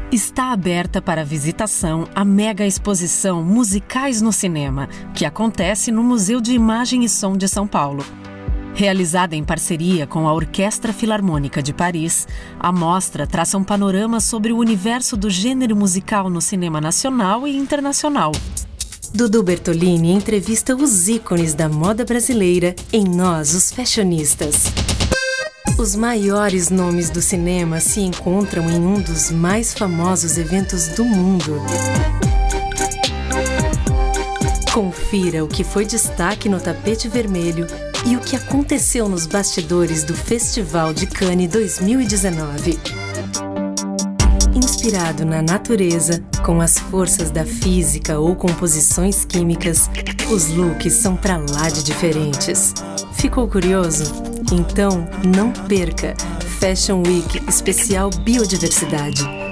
Está aberta para visitação a mega exposição Musicais no Cinema, que acontece no Museu de Imagem e Som de São Paulo. Realizada em parceria com a Orquestra Filarmônica de Paris, a mostra traça um panorama sobre o universo do gênero musical no cinema nacional e internacional. Dudu Bertolini entrevista os ícones da moda brasileira em Nós, os Fashionistas. Os maiores nomes do cinema se encontram em um dos mais famosos eventos do mundo. Confira o que foi destaque no tapete vermelho e o que aconteceu nos bastidores do Festival de Cannes 2019. Inspirado na natureza, com as forças da física ou composições químicas, os looks são pra lá de diferentes. Ficou curioso? Então, não perca! Fashion Week Especial Biodiversidade.